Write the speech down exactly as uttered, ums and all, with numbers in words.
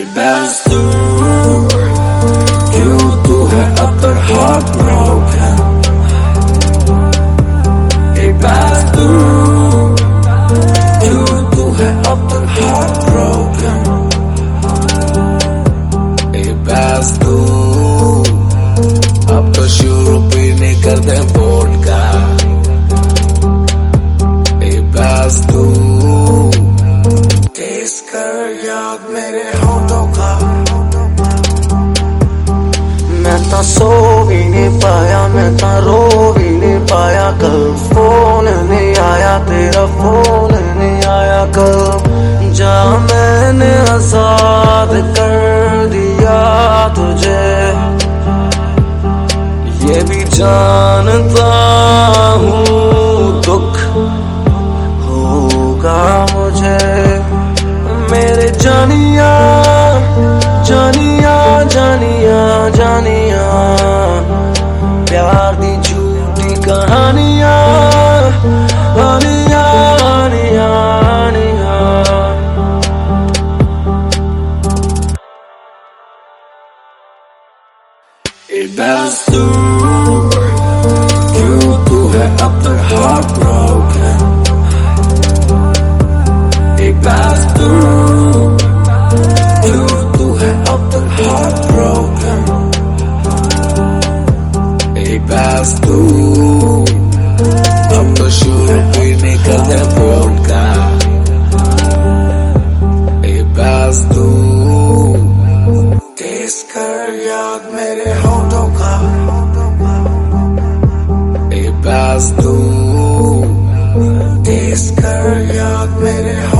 बदसूर क्यों तू है अब तक heartbroken? बदसूर क्यों तू है अब तक heartbroken? बदसूर अब तो शुरू पीने कर दे वोडका। बदसूर टेस्ट कर याद मेरे होठों का। मैं तो सो भी नहीं पाया, मैं तो रो भी नहीं पाया कल। फोन नहीं आया तेरा, फोन नहीं आया कल। जा मैंने आजाद कर दिया तुझे, ये भी जानता हूँ दुख होगा मुझे। मेरे जानिया जानिया जानिया जानिया, प्यार दी झूठी कहानियां आनिया आनिया आनिया। बदसूर क्यों तू है अब तक heartbroken? बदसूर क्यों तू है अब तक heartbroken? बदसूर अब तो शुरू पीने कर दे वोडका। बदसूर टेस्ट कर याद मेरे होठों का। बदसूर टेस्ट कर याद मेरे